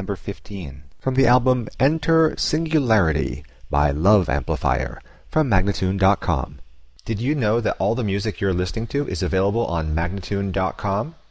number 15. From the album Enter Singularity by Love Amplifier from Magnatune.com. Did you know that all the music you're listening to is available on Magnatune.com?